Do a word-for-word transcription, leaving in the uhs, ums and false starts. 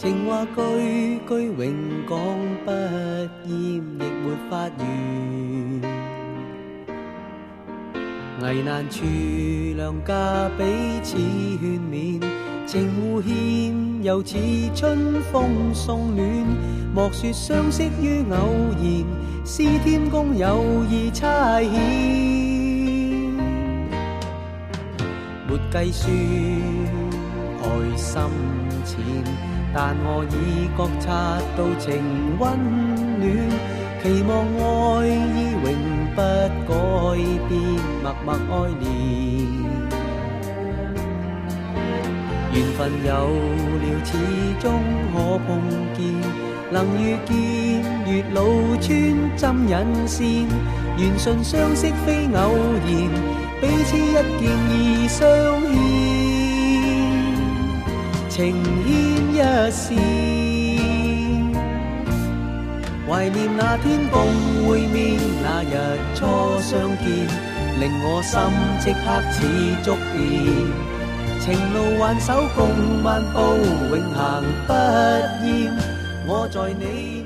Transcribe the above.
情话句句永讲不厌，亦没法完。危难处两家彼此劝勉，情互欠又似春风送暖。莫说相识于偶然，是天公有意差遣。没计算爱心浅，但我已觉察到情温暖，期望爱意永不改变，默默爱恋。缘分有了，始终可碰见，能遇见月老穿针引线，缘顺相识非偶然，彼此一见已相牵。情牵一线，怀念那天共会面，那日初相见，令我心即刻似触电。情路挽手共漫步，永行不厌。我在你